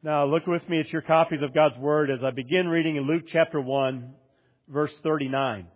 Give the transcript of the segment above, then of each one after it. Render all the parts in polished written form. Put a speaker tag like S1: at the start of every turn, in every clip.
S1: Now look with me at your copies of God's Word as I begin reading in Luke chapter 1, verse 39.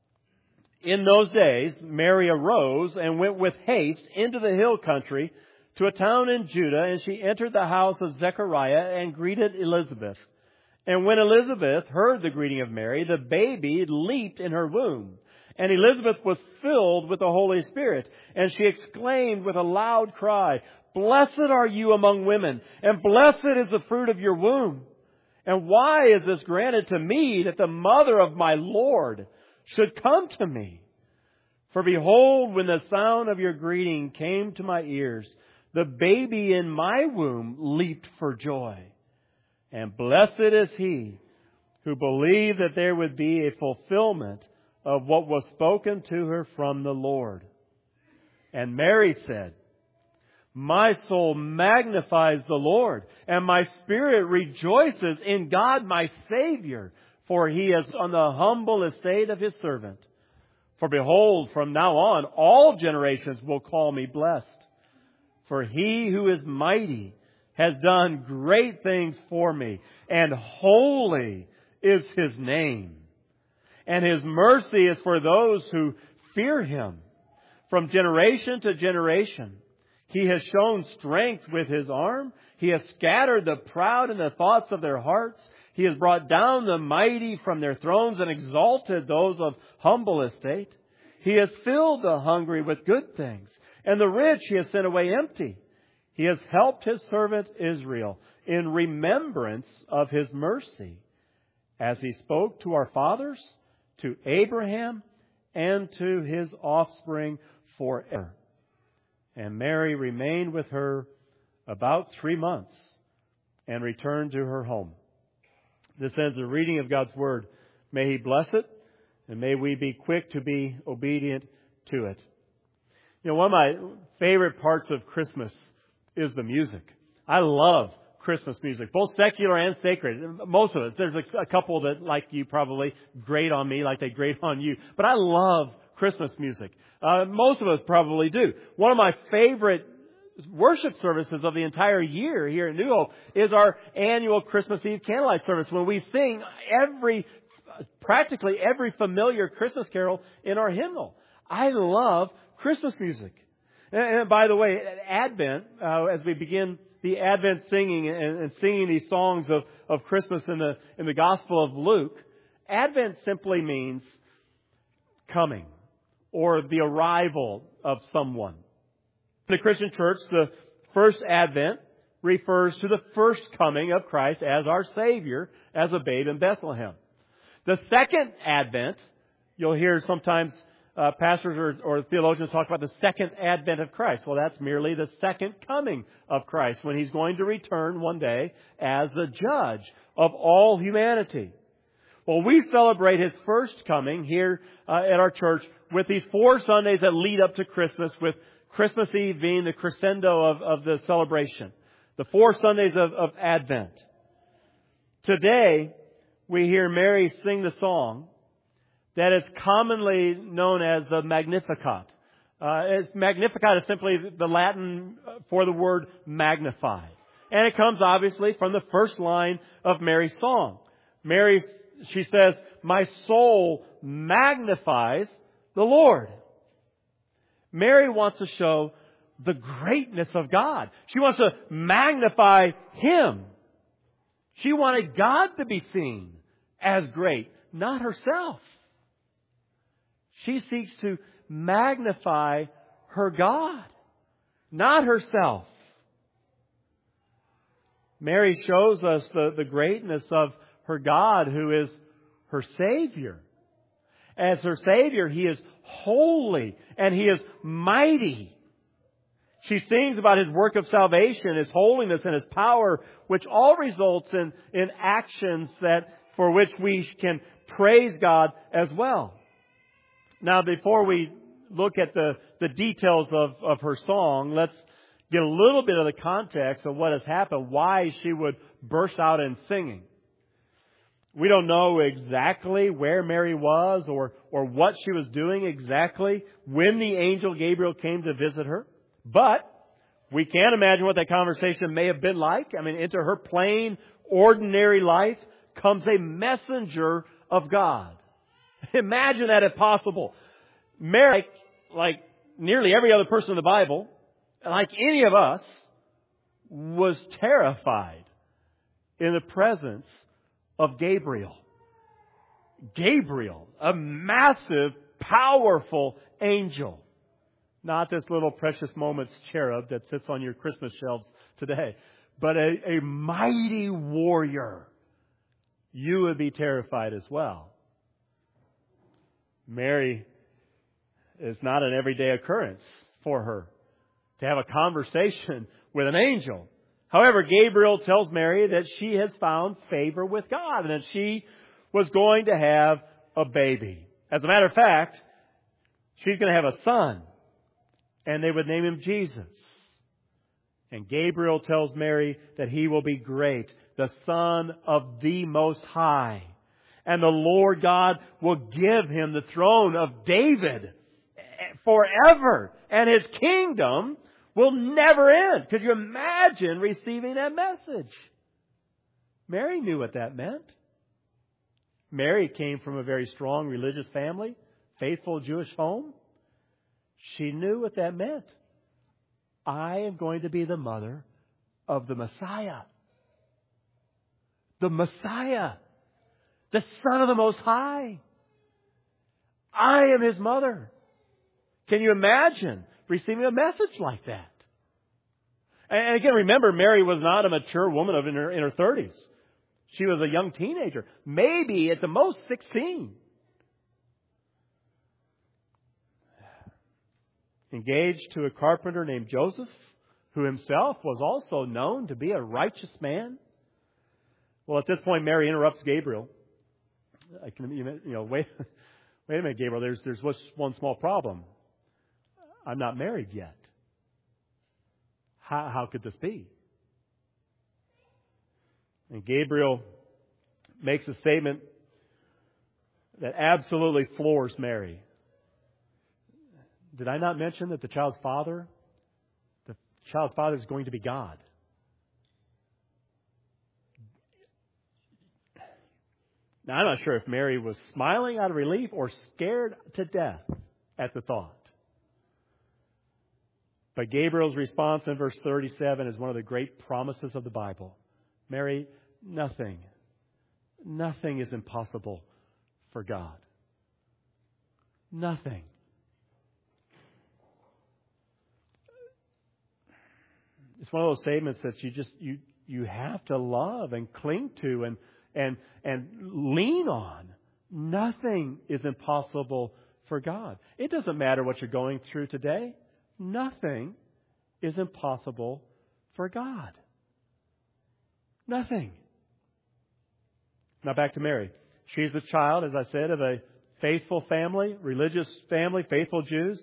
S1: In those days, Mary arose and went with haste into the hill country to a town in Judah, and she entered the house of Zechariah and greeted Elizabeth. And when Elizabeth heard the greeting of Mary, the baby leaped in her womb. And Elizabeth was filled with the Holy Spirit, and she exclaimed with a loud cry, "Blessed are you among women, and blessed is the fruit of your womb. And why is this granted to me, that the mother of my Lord should come to me? For behold, when the sound of your greeting came to my ears, the baby in my womb leaped for joy. And blessed is he who believed that there would be a fulfillment of what was spoken to her from the Lord." And Mary said, "My soul magnifies the Lord, and my spirit rejoices in God my Savior, for He has on the humble estate of His servant. For behold, from now on all generations will call me blessed. For He who is mighty has done great things for me, and holy is His name. And His mercy is for those who fear Him from generation to generation. He has shown strength with His arm. He has scattered the proud in the thoughts of their hearts. He has brought down the mighty from their thrones and exalted those of humble estate. He has filled the hungry with good things, and the rich He has sent away empty. He has helped His servant Israel in remembrance of His mercy, as He spoke to our fathers, to Abraham, and to his offspring forever." And Mary remained with her about 3 months and returned to her home. This ends the reading of God's Word. May He bless it, and may we be quick to be obedient to it. You know, one of my favorite parts of Christmas is the music. I love Christmas music, both secular and sacred. Most of it. There's a couple that, like you, probably grate on me like they grate on you. But I love Christmas music. Most of us probably do. One of my favorite worship services of the entire year here at New Hope is our annual Christmas Eve candlelight service, when we sing practically every familiar Christmas carol in our hymnal. I love Christmas music. And by the way, at Advent, as we begin the Advent singing and singing these songs of Christmas in the Gospel of Luke, Advent simply means coming, or the arrival of someone. In the Christian church, the first Advent refers to the first coming of Christ as our Savior, as a babe in Bethlehem. The second Advent, you'll hear sometimes pastors or theologians talk about the second advent of Christ. Well, that's merely the second coming of Christ, when He's going to return one day as the judge of all humanity. Well, we celebrate His first coming here at our church with these 4 Sundays that lead up to Christmas, with Christmas Eve being the crescendo of the celebration. The 4 Sundays of Advent. Today, we hear Mary sing the song that is commonly known as the Magnificat. Magnificat is simply the Latin for the word magnify. And it comes obviously from the first line of Mary's song. She says, "My soul magnifies the Lord." Mary wants to show the greatness of God. She wants to magnify Him. She wanted God to be seen as great, not herself. She seeks to magnify her God, not herself. Mary shows us the greatness of her God, who is her Savior. As her Savior, He is holy and He is mighty. She sings about His work of salvation, His holiness and His power, which all results in actions for which we can praise God as well. Now, before we look at the details of her song, let's get a little bit of the context of what has happened, why she would burst out in singing. We don't know exactly where Mary was or what she was doing exactly when the angel Gabriel came to visit her. But We can't imagine what that conversation may have been like. I mean, into her plain, ordinary life comes a messenger of God. Imagine that if possible. Mary, like nearly every other person in the Bible, like any of us, was terrified in the presence of Gabriel. Gabriel, a massive, powerful angel. Not this little Precious Moments cherub that sits on your Christmas shelves today, but a mighty warrior. You would be terrified as well. Mary is not an everyday occurrence for her to have a conversation with an angel. However, Gabriel tells Mary that she has found favor with God and that she was going to have a baby. As a matter of fact, she's going to have a son, and they would name him Jesus. And Gabriel tells Mary that he will be great, the Son of the Most High. And the Lord God will give him the throne of David forever. And his kingdom will never end. Could you imagine receiving that message? Mary knew what that meant. Mary came from a very strong religious family, faithful Jewish home. She knew what that meant. I am going to be the mother of the Messiah. The Messiah. The Son of the Most High. I am His mother. Can you imagine receiving a message like that? And again, remember, Mary was not a mature woman in her 30s. She was a young teenager. Maybe at the most 16. Engaged to a carpenter named Joseph, who himself was also known to be a righteous man. Well, at this point, Mary interrupts Gabriel. Wait a minute, Gabriel. There's one small problem. I'm not married yet. How could this be? And Gabriel makes a statement that absolutely floors Mary. Did I not mention that the child's father is going to be God? Now, I'm not sure if Mary was smiling out of relief or scared to death at the thought. But Gabriel's response in verse 37 is one of the great promises of the Bible. Mary, nothing is impossible for God. Nothing. It's one of those statements that you have to love and cling to and lean on. Nothing is impossible for God. It doesn't matter what you're going through today. Nothing is impossible for God. Nothing. Now back to Mary. She's the child, as I said, of a faithful family, religious family, faithful Jews.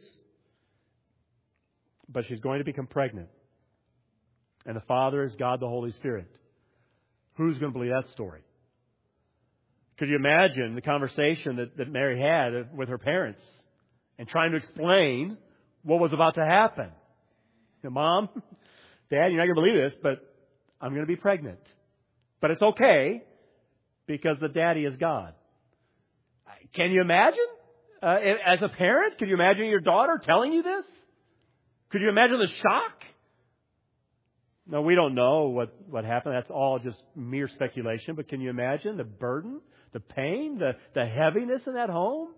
S1: But she's going to become pregnant. And the Father is God the Holy Spirit. Who's going to believe that story? Could you imagine the conversation that Mary had with her parents and trying to explain what was about to happen? Mom, Dad, you're not going to believe this, but I'm going to be pregnant. But it's okay because the daddy is God. Can you imagine? As a parent, could you imagine your daughter telling you this? Could you imagine the shock? No, we don't know what happened. That's all just mere speculation. But can you imagine the burden, the pain, the heaviness in that home?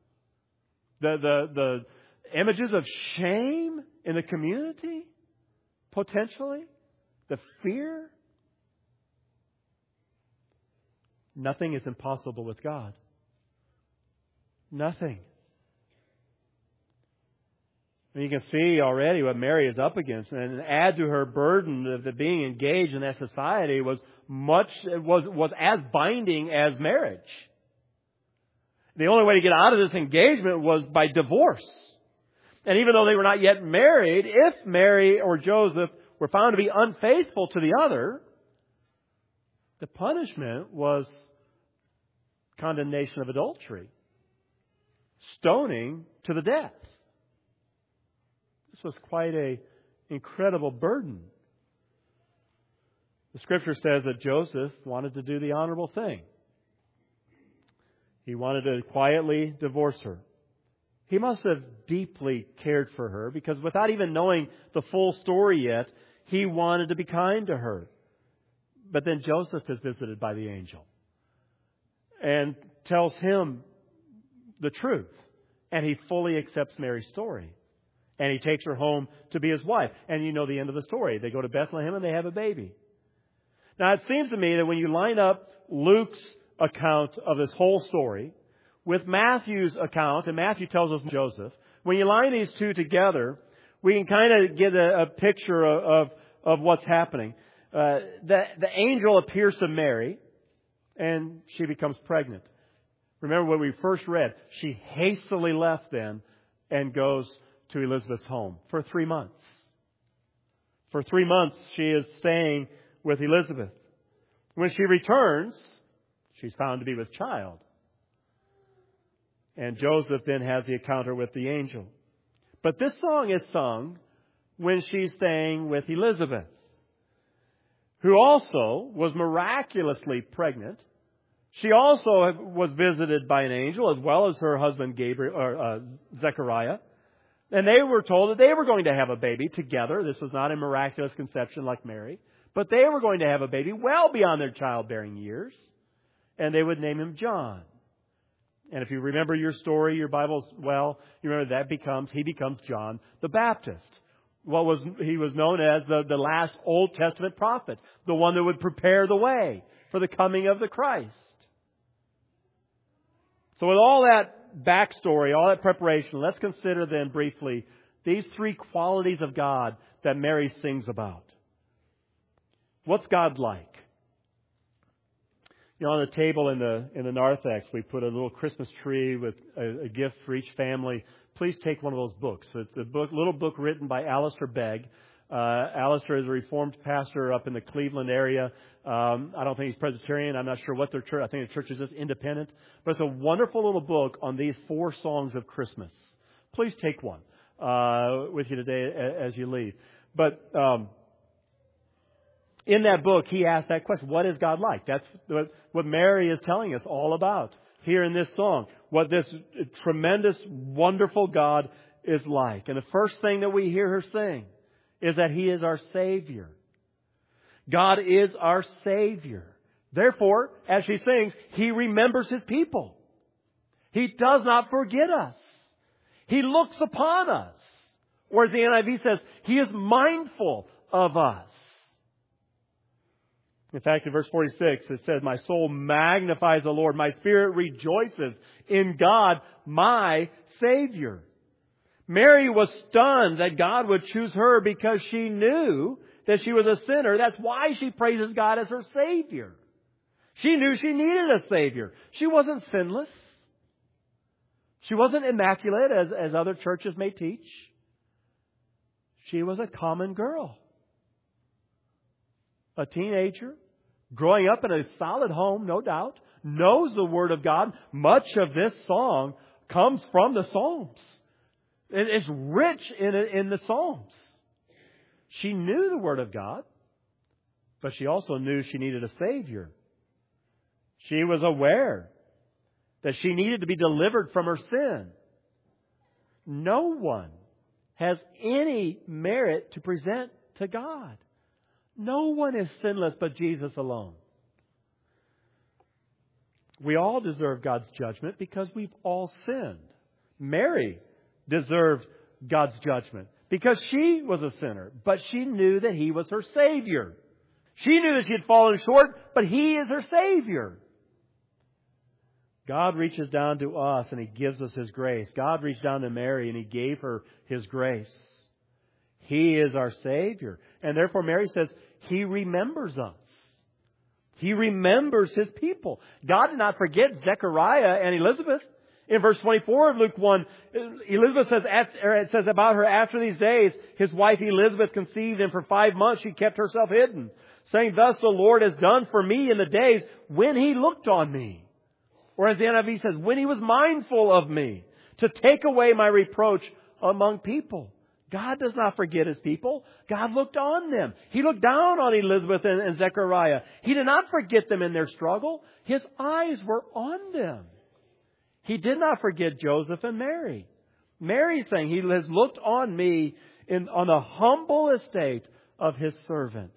S1: The images of shame in the community, potentially? The fear? Nothing is impossible with God. Nothing. And you can see already what Mary is up against. And add to her burden of the being engaged in that society was as binding as marriage. The only way to get out of this engagement was by divorce. And even though they were not yet married, if Mary or Joseph were found to be unfaithful to the other, the punishment was condemnation of adultery. Stoning to the death. This was quite a incredible burden. The Scripture says that Joseph wanted to do the honorable thing. He wanted to quietly divorce her. He must have deeply cared for her because without even knowing the full story yet, he wanted to be kind to her. But then Joseph is visited by the angel and tells him the truth. And he fully accepts Mary's story. And he takes her home to be his wife. And you know the end of the story. They go to Bethlehem and they have a baby. Now it seems to me that when you line up Luke's account of this whole story with Matthew's account, and Matthew tells us Joseph, when you line these two together, we can kind of get a picture of what's happening. The angel appears to Mary, and she becomes pregnant. Remember what we first read. She hastily left then and goes to Elizabeth's home for 3 months. For 3 months, she is staying with Elizabeth. When she returns, she's found to be with child. And Joseph then has the encounter with the angel. But this song is sung when she's staying with Elizabeth, who also was miraculously pregnant. She also was visited by an angel, as well as her husband Zechariah. And they were told that they were going to have a baby together. This was not a miraculous conception like Mary. But they were going to have a baby well beyond their childbearing years. And they would name him John. And if you remember your story, your Bibles well, you remember he becomes John the Baptist. He was known as the last Old Testament prophet, the one that would prepare the way for the coming of the Christ. So with all that backstory, all that preparation, let's consider then briefly these three qualities of God that Mary sings about. What's God like? You know, on the table in the narthex, we put a little Christmas tree with a gift for each family. Please take one of those books. It's a little book written by Alistair Begg. Alistair is a Reformed pastor up in the Cleveland area. I don't think he's Presbyterian. I'm not sure what their church. I think the church is just independent. But it's a wonderful little book on these 4 songs of Christmas. Please take one with you today as you leave. But in that book, he asked that question: what is God like? That's what Mary is telling us all about here in this song. What this tremendous, wonderful God is like. And the first thing that we hear her sing is that He is our Savior. God is our Savior. Therefore, as she sings, He remembers His people. He does not forget us. He looks upon us. Or as the NIV says, He is mindful of us. In fact, in verse 46, it says, "My soul magnifies the Lord. My spirit rejoices in God, my Savior." Mary was stunned that God would choose her because she knew that she was a sinner. That's why she praises God as her Savior. She knew she needed a Savior. She wasn't sinless. She wasn't immaculate, as other churches may teach. She was a common girl. A teenager, growing up in a solid home, no doubt, knows the Word of God. Much of this song comes from the Psalms. It's rich in the Psalms. She knew the Word of God, but she also knew she needed a Savior. She was aware that she needed to be delivered from her sin. No one has any merit to present to God. No one is sinless but Jesus alone. We all deserve God's judgment because we've all sinned. Mary deserved God's judgment because she was a sinner, but she knew that He was her Savior. She knew that she had fallen short, but He is her Savior. God reaches down to us and He gives us His grace. God reached down to Mary and He gave her His grace. He is our Savior. And therefore Mary says, He remembers us. He remembers His people. God did not forget Zechariah and Elizabeth. In verse 24 of Luke 1, Elizabeth says, it says about her, after these days, his wife Elizabeth conceived, and for 5 months she kept herself hidden, saying, "Thus the Lord has done for me in the days when He looked on me." Or as the NIV says, when He was mindful of me, to take away my reproach among people. God does not forget His people. God looked on them. He looked down on Elizabeth and Zechariah. He did not forget them in their struggle. His eyes were on them. He did not forget Joseph and Mary. Mary saying, He has looked on me on the humble estate of His servant.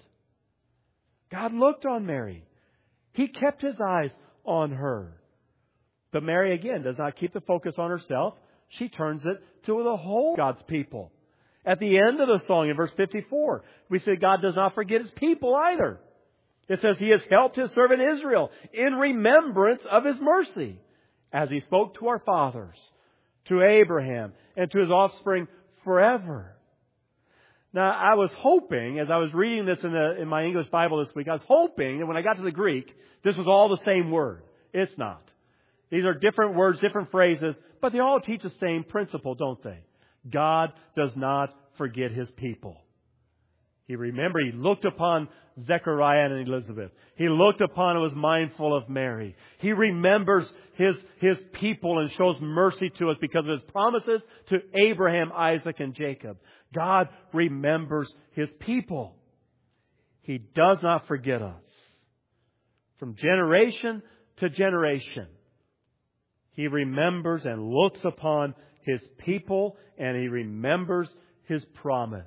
S1: God looked on Mary. He kept His eyes on her. But Mary, again, does not keep the focus on herself. She turns it to the whole God's people. At the end of the song, in verse 54, we say God does not forget His people either. It says He has helped His servant Israel in remembrance of His mercy, as He spoke to our fathers, to Abraham, and to his offspring forever. Now, I was hoping, as I was reading this in my English Bible this week, I was hoping that when I got to the Greek, this was all the same word. It's not. These are different words, different phrases, but they all teach the same principle, don't they? God does not forget His people. He looked upon Zechariah and Elizabeth. He looked upon and was mindful of Mary. He remembers His people and shows mercy to us because of His promises to Abraham, Isaac, and Jacob. God remembers His people. He does not forget us. From generation to generation, He remembers and looks upon His people, and He remembers His promise.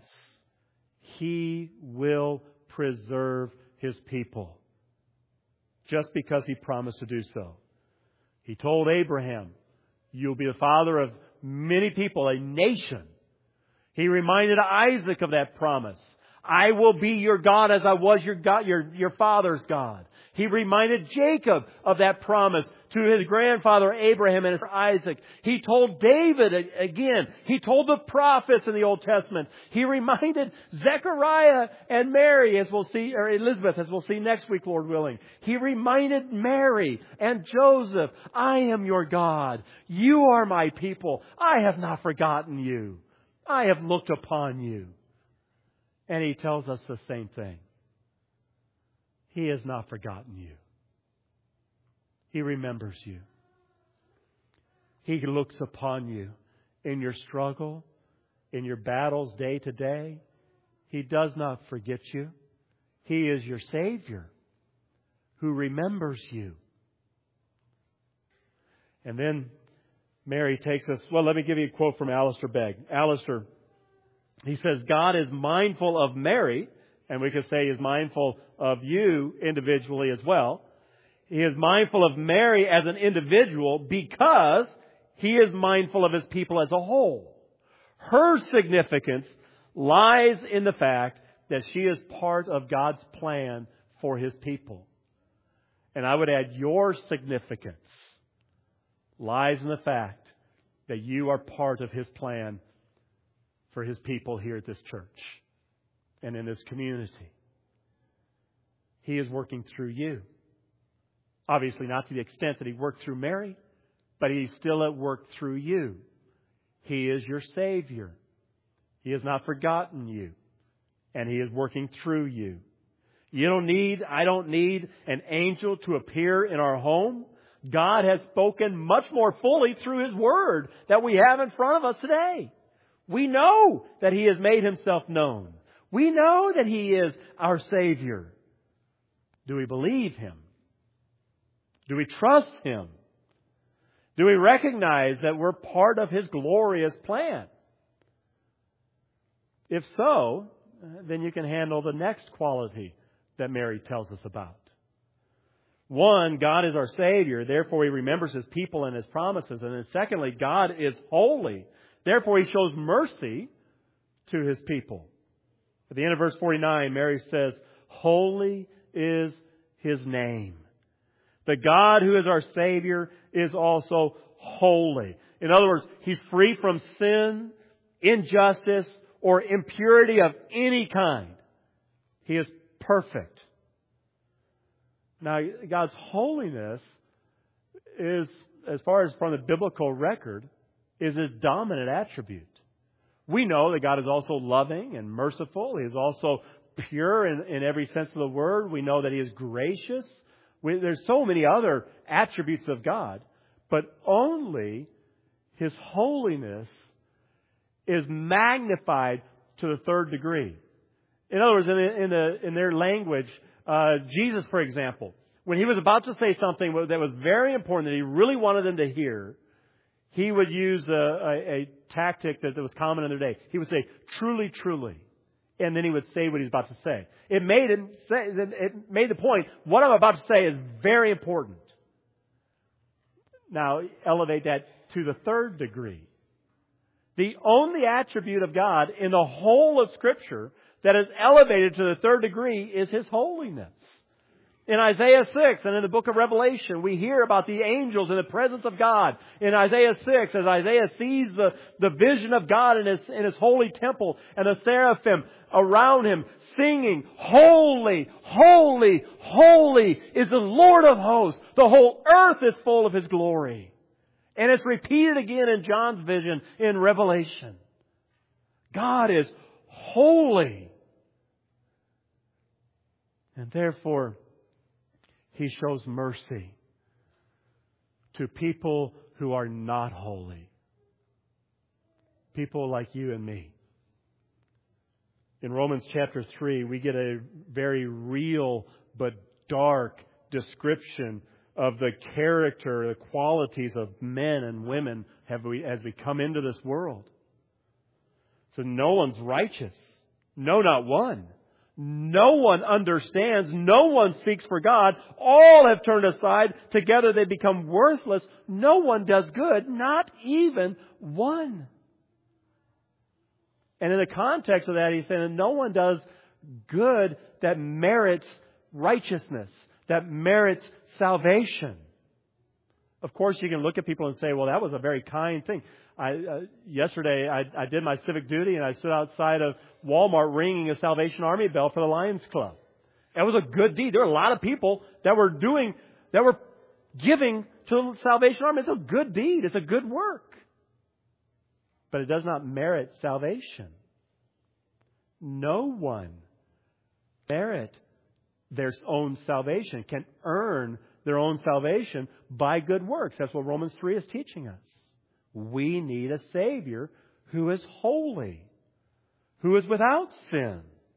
S1: He will preserve His people just because He promised to do so. He told Abraham, you'll be the father of many people, a nation. He reminded Isaac of that promise. I will be your God as I was your God, your father's God. He reminded Jacob of that promise to his grandfather Abraham and Isaac. He told David again. He told the prophets in the Old Testament. He reminded Zechariah and Mary, as we'll see, or Elizabeth, as we'll see next week, Lord willing. He reminded Mary and Joseph, I am your God. You are my people. I have not forgotten you. I have looked upon you. And He tells us the same thing. He has not forgotten you. He remembers you. He looks upon you in your struggle, in your battles day to day. He does not forget you. He is your Savior who remembers you. And then Mary takes us, well, let me give you a quote from Alistair Begg. Alistair, he says, God is mindful of Mary, and we could say He is mindful of you individually as well. He is mindful of Mary as an individual because He is mindful of His people as a whole. Her significance lies in the fact that she is part of God's plan for His people. And I would add, your significance lies in the fact that you are part of His plan for His people here at this church and in this community. He is working through you. Obviously not to the extent that He worked through Mary, but He's still at work through you. He is your Savior. He has not forgotten you, and He is working through you. I don't need an angel to appear in our home. God has spoken much more fully through His Word that we have in front of us today. We know that He has made Himself known. We know that He is our Savior. Do we believe Him? Do we trust Him? Do we recognize that we're part of His glorious plan? If so, then you can handle the next quality that Mary tells us about. One, God is our Savior. Therefore, He remembers His people and His promises. And then secondly, God is holy. Therefore, He shows mercy to His people. At the end of verse 49, Mary says, holy is His name. The God who is our Savior is also holy. In other words, He's free from sin, injustice, or impurity of any kind. He is perfect. Now, God's holiness is, as far as from the biblical record, is His dominant attribute. We know that God is also loving and merciful. He is also pure in every sense of the word. We know that He is gracious. There's so many other attributes of God, but only His holiness is magnified to the third degree. In other words, in their language, Jesus, for example, when he was about to say something that was very important that he really wanted them to hear, he would use a tactic that was common in their day. He would say, "Truly, truly." And then he would say what he's about to say. It made the point, what I'm about to say is very important. Now, elevate that to the third degree. The only attribute of God in the whole of Scripture that is elevated to the third degree is His holiness. In Isaiah 6 and in the book of Revelation, we hear about the angels in the presence of God. In Isaiah 6, as Isaiah sees the vision of God in His holy temple and the seraphim around Him singing, "Holy, holy, holy is the Lord of hosts. The whole earth is full of His glory." And it's repeated again in John's vision in Revelation. God is holy. And therefore, He shows mercy to people who are not holy. People like you and me. In Romans chapter 3, we get a very real but dark description of the character, the qualities of men and women as we come into this world. So no one's righteous. No, not one. No one understands. No one speaks for God. All have turned aside. Together they become worthless. No one does good. Not even one. And in the context of that, he's saying that no one does good that merits righteousness, that merits salvation. Of course, you can look at people and say, well, that was a very kind thing. Yesterday, I did my civic duty and I stood outside of Walmart ringing a Salvation Army bell for the Lions Club. That was a good deed. There were a lot of people that were giving to the Salvation Army. It's a good deed. It's a good work. But it does not merit salvation. No one merit their own salvation, can earn their own salvation by good works. That's what Romans 3 is teaching us. We need a Savior who is holy, who is without sin.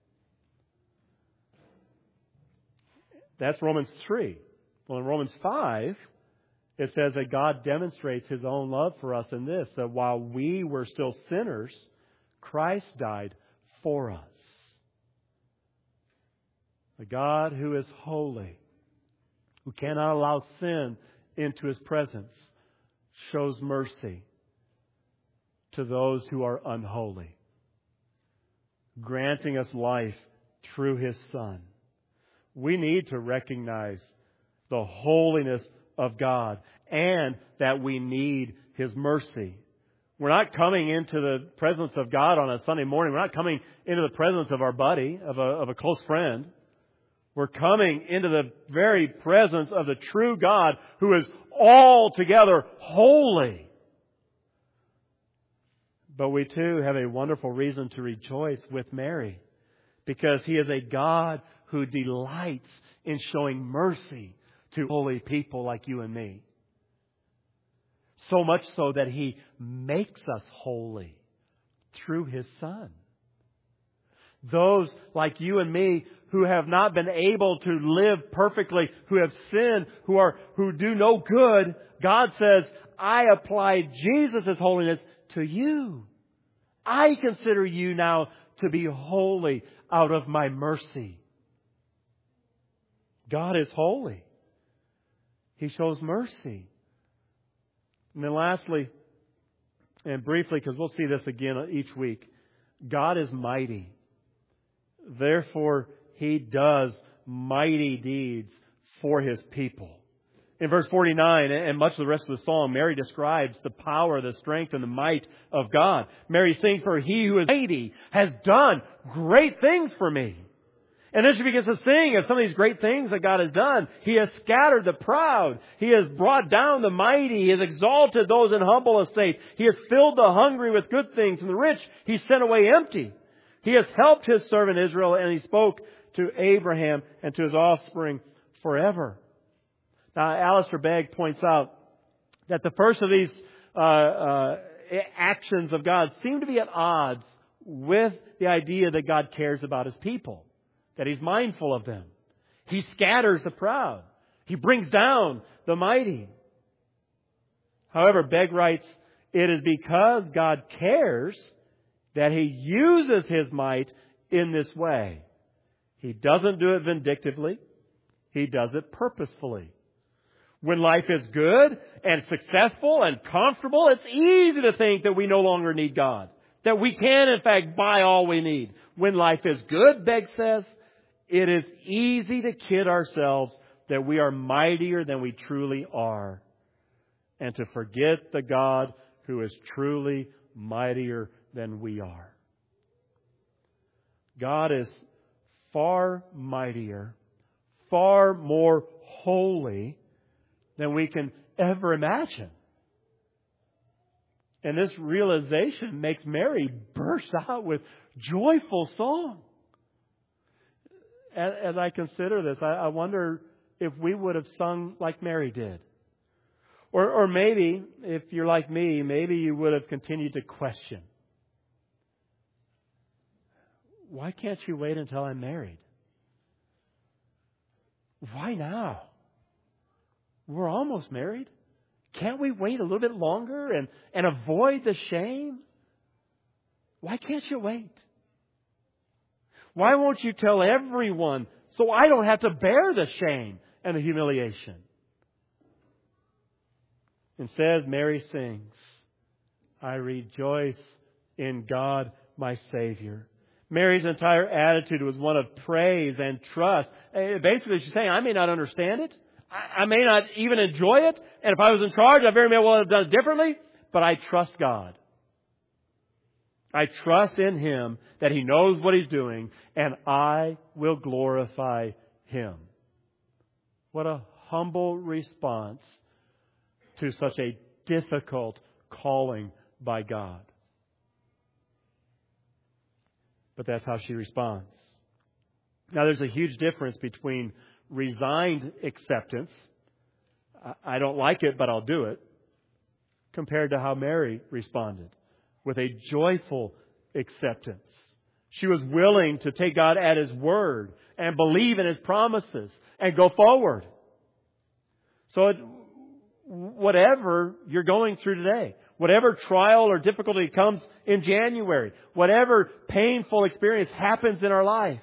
S1: That's Romans 3. Well, in Romans 5, it says that God demonstrates His own love for us in this, that while we were still sinners, Christ died for us. The God who is holy, who cannot allow sin into His presence, shows mercy to those who are unholy, granting us life through His Son. We need to recognize the holiness of God and that we need His mercy. We're not coming into the presence of God on a Sunday morning. We're not coming into the presence of our buddy, of a close friend. We're coming into the very presence of the true God who is altogether holy. But we too have a wonderful reason to rejoice with Mary, because He is a God who delights in showing mercy to holy people like you and me. So much so that He makes us holy through His Son. Those like you and me who have not been able to live perfectly, who have sinned, who do no good, God says, I apply Jesus' holiness to you. I consider you now to be holy out of my mercy. God is holy. He shows mercy. And then lastly, and briefly, because we'll see this again each week, God is mighty. Therefore, He does mighty deeds for His people. In verse 49, and much of the rest of the song, Mary describes the power, the strength, and the might of God. Mary sings, for He who is mighty has done great things for me. And then she begins to sing of some of these great things that God has done. He has scattered the proud. He has brought down the mighty. He has exalted those in humble estate. He has filled the hungry with good things, and the rich He sent away empty. He has helped His servant Israel, and He spoke to Abraham and to his offspring forever. Now, Alistair Begg points out that the first of these actions of God seem to be at odds with the idea that God cares about His people, that He's mindful of them. He scatters the proud. He brings down the mighty. However, Begg writes, it is because God cares that He uses His might in this way. He doesn't do it vindictively. He does it purposefully. When life is good and successful and comfortable, it's easy to think that we no longer need God. That we can, in fact, buy all we need. When life is good, Begg says, it is easy to kid ourselves that we are mightier than we truly are. And to forget the God who is truly mightier than we are. God is far mightier, far more holy than we can ever imagine. And this realization makes Mary burst out with joyful song. As I consider this, I wonder if we would have sung like Mary did. Or maybe, if you're like me, maybe you would have continued to question. Why can't you wait until I'm married? Why now? We're almost married. Can't we wait a little bit longer and avoid the shame? Why can't you wait? Why won't you tell everyone so I don't have to bear the shame and the humiliation? Instead, Mary sings, I rejoice in God, my Savior. Mary's entire attitude was one of praise and trust. Basically, she's saying, I may not understand it. I may not even enjoy it. And if I was in charge, I very well have done it differently. But I trust God. I trust in Him that He knows what He's doing. And I will glorify Him. What a humble response to such a difficult calling by God. But that's how she responds. Now, there's a huge difference between resigned acceptance, I don't like it, but I'll do it, compared to how Mary responded, with a joyful acceptance. She was willing to take God at His word and believe in His promises and go forward. So whatever you're going through today, whatever trial or difficulty comes in January, whatever painful experience happens in our life,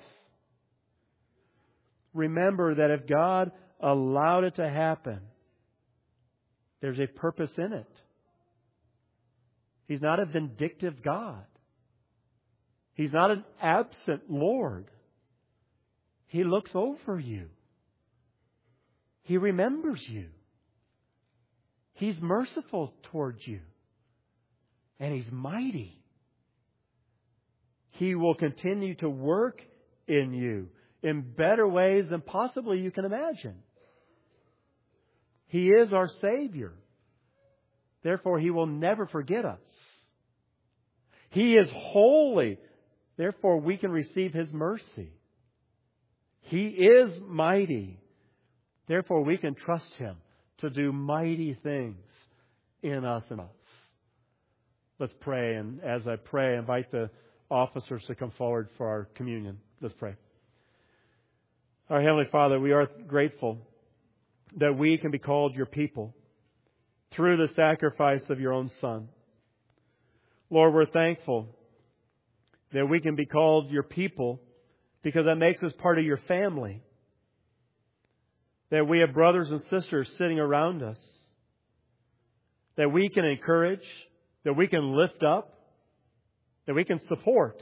S1: remember that if God allowed it to happen, there's a purpose in it. He's not a vindictive God. He's not an absent Lord. He looks over you. He remembers you. He's merciful towards you. And He's mighty. He will continue to work in you in better ways than possibly you can imagine. He is our Savior. Therefore, He will never forget us. He is holy. Therefore, we can receive His mercy. He is mighty. Therefore, we can trust Him to do mighty things in us and us. Let's pray. And as I pray, I invite the officers to come forward for our communion. Let's pray. Our Heavenly Father, we are grateful that we can be called Your people through the sacrifice of Your own Son. Lord, we're thankful that we can be called Your people because that makes us part of Your family. That we have brothers and sisters sitting around us. That we can encourage. That we can lift up. That we can support.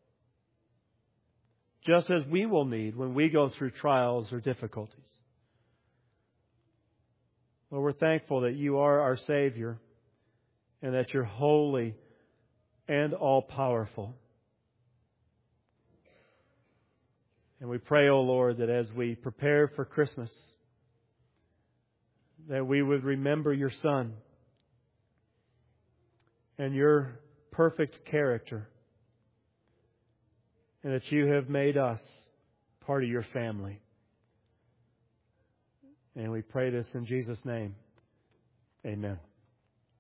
S1: Just as we will need when we go through trials or difficulties. Lord, we're thankful that You are our Savior and that You're holy and all-powerful. And we pray, O Lord, that as we prepare for Christmas, that we would remember Your Son and Your perfect character, and that You have made us part of Your family. And we pray this in Jesus' name. Amen.